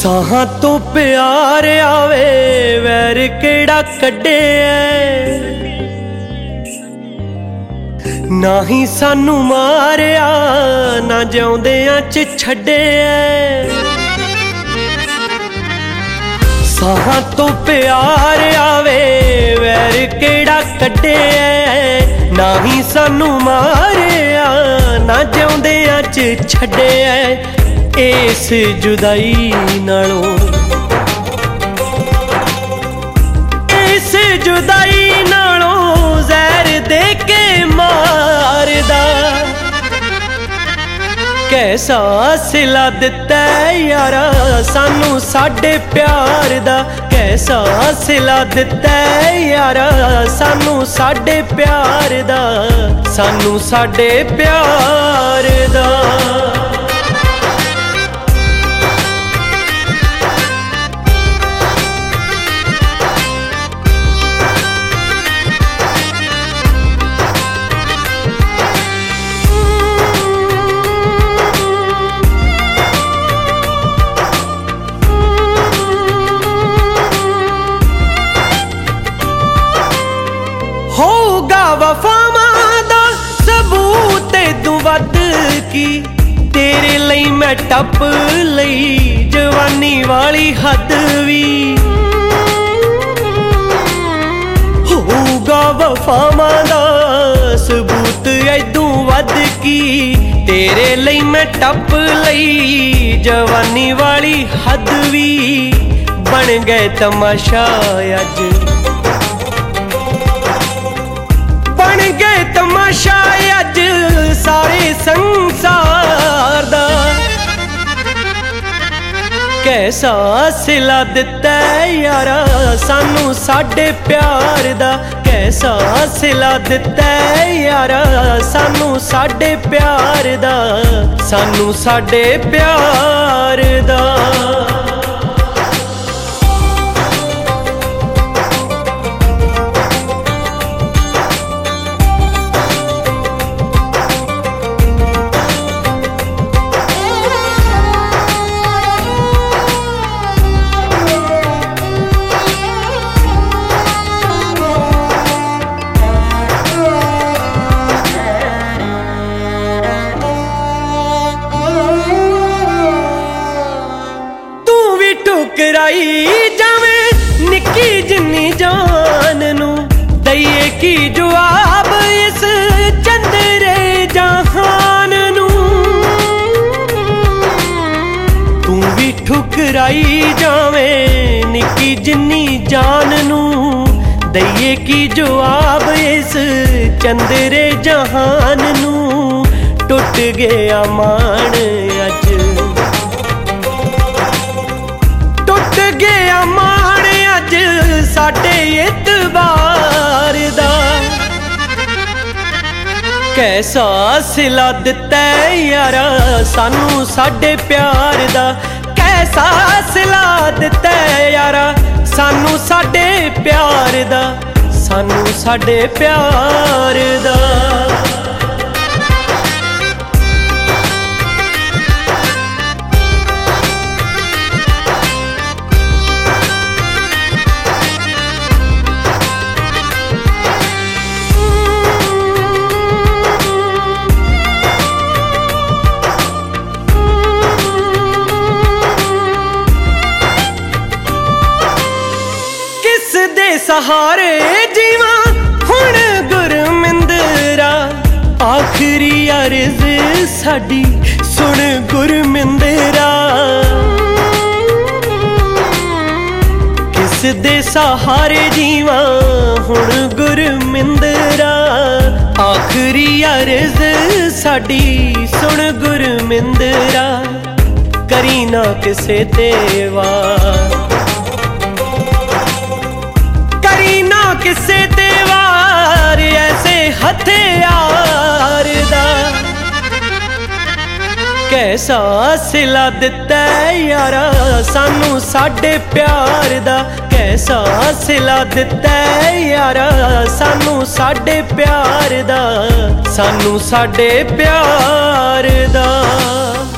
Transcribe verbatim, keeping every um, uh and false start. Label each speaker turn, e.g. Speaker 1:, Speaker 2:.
Speaker 1: साहां तो प्यार आवे वैर केड़ा कड्डे ना ही सानू मारिया ना जिउंदियां च छड्डे। साहां तो प्यार आवे वैर केड़ा कड्डे ना ही सानू मारिया ना जिउंदियां च छड्डे। इस जुदाई नालों इस जुदाई नालों जहर दे के मारदा कैसा सिला दिता यारा सानू साडे प्यार दा। कैसा सिला दिता यारा सानू साडे प्यार दा सानू साडे प्यार दा। होगा वफावां दा सबूत तू वध की तेरे लई मैं टप लई जवानी वाली हद भी। होगा वफावां दा सबूत तू वध की तेरे लई मैं टप लई जवानी वाली हद भी। बन गए तमाशा अज बन गए तमाशा अज सारे संसार दा। कैसा सिला दिता यारा सानू साडे प्यार दा। कैसा सिला दिता यारा सानू साडे प्यार दा सानू साडे प्यार दा। ठुकराई जावे निक्की जिन्नी जान नू दईए की जवाब इस चंदरे जहान नू। तू भी ठुकराई जावे निक्की जिन्नी जान नू दईए की जवाब इस चंदरे जहान नू। टुट गया मान अज टुट गया मान अज साडे इतबार दा। कैसा सिला दिता यारा सानू साडे प्यार दा। कैसा सिला दिता यारा सानू साडे प्यार दा सानू साडे प्यार दा। दे सहारे जीवा हुण गुरमिंदरा आखिरी अर्ज साडी सुन गुरमिंदरा। किस दे सहारे जीवा हुण गुरमिंदरा आखिरी अर्ज साडी सुन गुरमिंदरा। करी ना किसे ते वार किसे ते वार ऐसे हथियार दा। कैसा सिला दिता यारा सानू साडे प्यार दा। कैसा सिला दिता यारा सानू साडे प्यार दा सानू साडे प्यार दा।